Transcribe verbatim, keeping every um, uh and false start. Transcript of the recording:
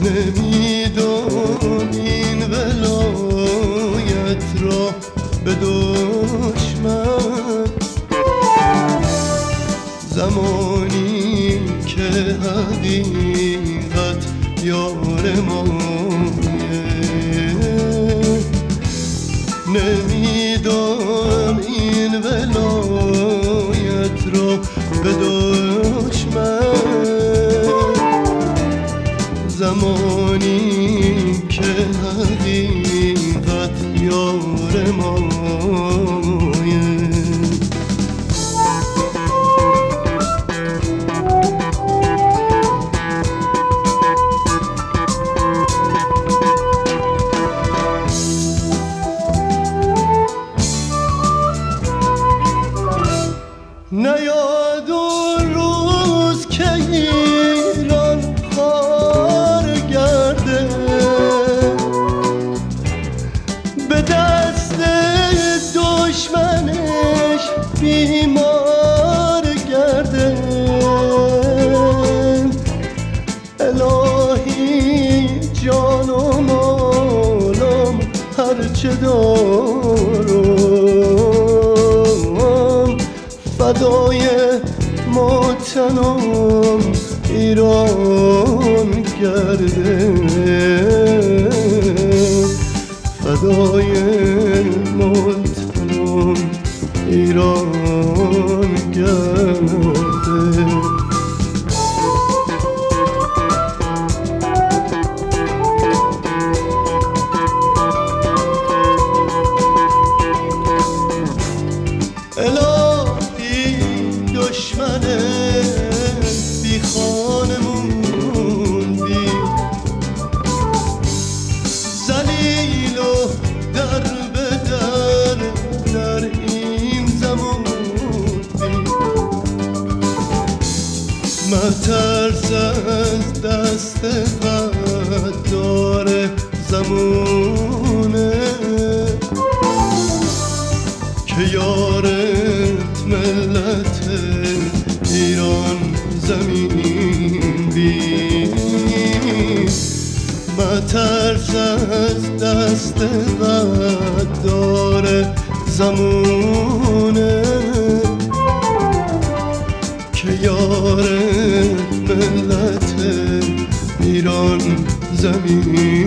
نمیدان این ولایت را به دشمن، زمانی که حقیقت یار مایه. نمیدان این ولایت را به دشمن، زمانی که حقیقت یار مایه. نیاد اون روز که ایران خوار گرده، به دست دشمنش بیمار گرده. الهی جان و مالم هرچه دارم، فدای وطنم ایران کرده، فدای وطنم ایران کرده. دشمن بی خانه موندی، ذلیل و در به در در این زموندی. مترس از دست غدار زمونه که یارت ملت ایران زمین بی. مترس از دست غدار زمونه که یارت ملت ایران زمین